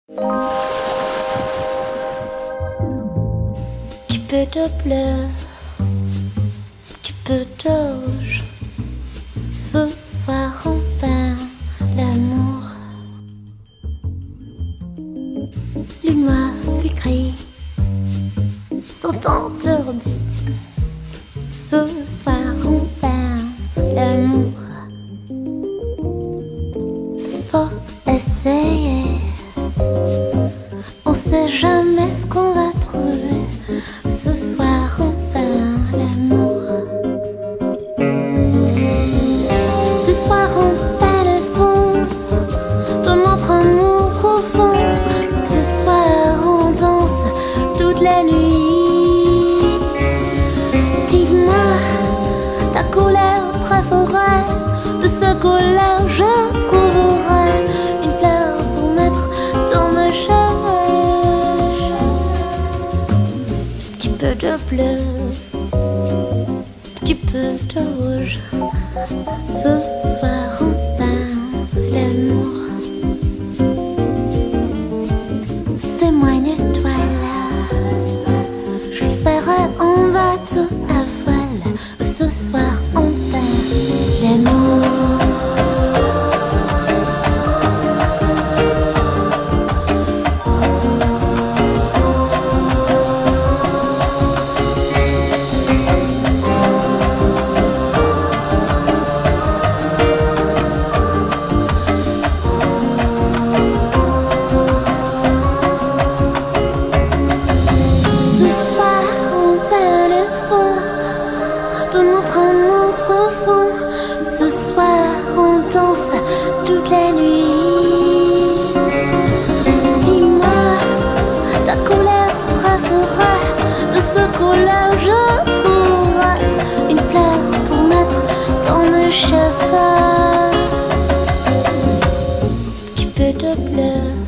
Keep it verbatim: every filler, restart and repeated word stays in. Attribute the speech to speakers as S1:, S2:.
S1: Tu peux te pleurer, tu peux te rouge. Ce soir on peint l'amour. Lune noire lui crie, sont interdits. Ce soir on peint l'amour. Faut essayer, on sait jamais ce qu'on va trouver. Ce soir on peint l'amour. Ce soir on peint le fond de notre amour profond. Ce soir on danse toute la nuit. Dis-moi ta couleur préférée, de ce couleur je trouverai une fleur pour mettre dans mes cheveux. Tu peux te bleu, tu peux te rouge. Ce soir on peint l'amour. Fais-moi une toilette, je ferai un bateau à voile. Ce soir on peint l'amour. De notre amour profond, ce soir on danse toute la nuit. Dis-moi ta couleur préférée, de ce couleur je trouverai une fleur pour mettre dans mes cheveux. Tu peux te pleurer,